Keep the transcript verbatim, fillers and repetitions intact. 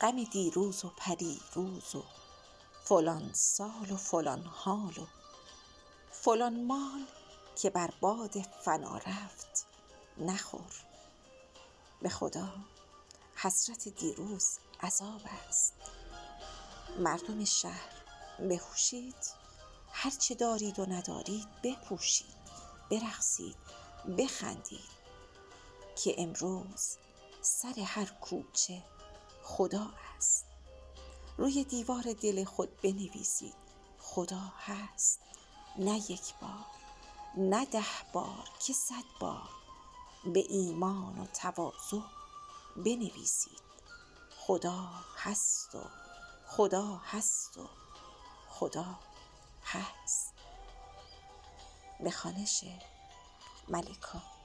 غم دیروز و پریروز و فلان سال و فلان حال و فلان مال که بر باد فنا رفت نخور. به خدا حسرت دیروز عذاب است. مردم شهر بهوشید، هر چه دارید و ندارید بپوشید، برقصید، بخندید که امروز سر هر کوچه خدا است. روی دیوار دل خود بنویسید خدا هست، نه یک بار، نه ده بار که صد بار. به ایمان و تواضع بنویسید خدا هست و خدا هست و خدا هست. به خوانش ملکا.